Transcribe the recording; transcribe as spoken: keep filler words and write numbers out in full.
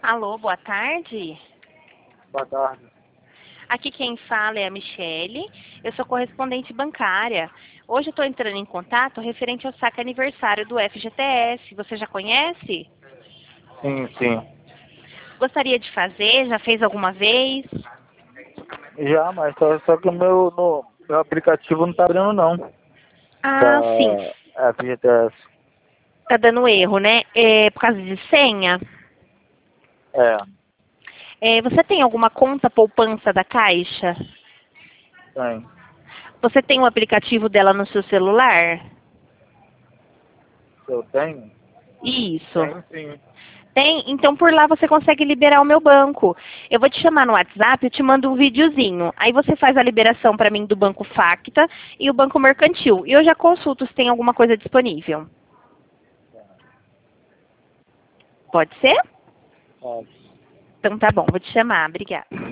Alô, boa tarde. Boa tarde. Aqui quem fala é a Michele, eu sou correspondente bancária. Hoje eu estou entrando em contato referente ao saque aniversário do F G T S. Você já conhece? Sim, sim. Gostaria de fazer? Já fez alguma vez? Já, mas só, só que o meu, no, meu aplicativo não tá abrindo não. Ah, sim. Da F G T S. Tá dando erro, né? É por causa de senha? É, É, você tem alguma conta poupança da Caixa? tem. Você tem o aplicativo dela no seu celular? Eu tenho? Isso. Tenho sim. Tem? Então por lá você consegue liberar o meu banco. Eu vou te chamar no WhatsApp, eu te mando um videozinho. Aí você faz a liberação para mim do Banco Facta e o Banco Mercantil. E eu já consulto se tem alguma coisa disponível. Pode ser? Pode. Então tá bom, vou te chamar. Obrigada.